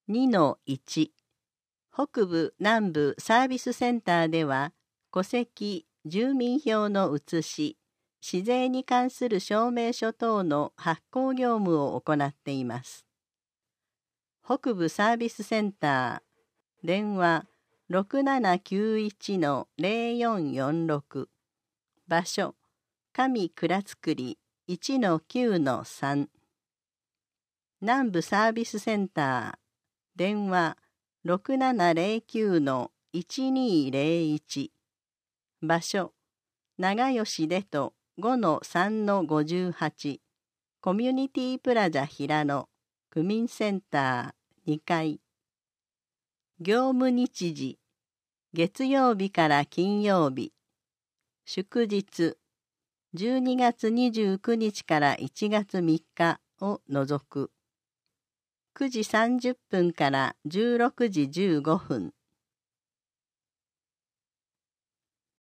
2-1 北部南部サービスセンターでは戸籍、住民票の写し、市税に関する証明書等の発行業務を行っています。北部サービスセンター、電話6791-0446、場所、上倉造り 1-9-3。南部サービスセンター、電話6709-1201、場所、長吉でと5-3-58、コミュニティプラザ平野、区民センター2階。業務日時、月曜日から金曜日、祝日、12月29日から1月3日を除く。9時30分から16時15分。